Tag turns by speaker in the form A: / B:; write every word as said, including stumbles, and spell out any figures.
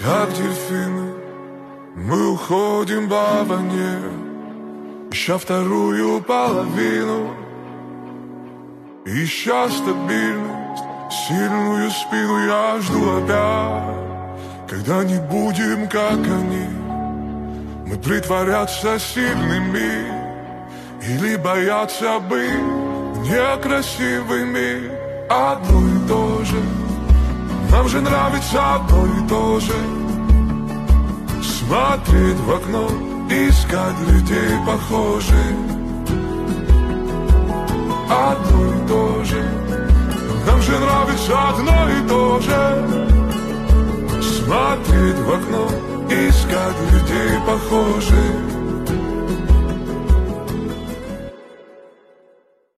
A: Как дельфины мы уходим по воне, ища вторую половину, ища стабильность, сильную спину. Я жду опять, когда не будем, как они. Мы притворяться сильными или бояться быть некрасивыми. Одно и то же, нам же нравится одно и то же. Смотреть в окно, искать людей похожих. Одно и то же, нам же нравится одно и то же. Смотреть в окно, искать людей похожих.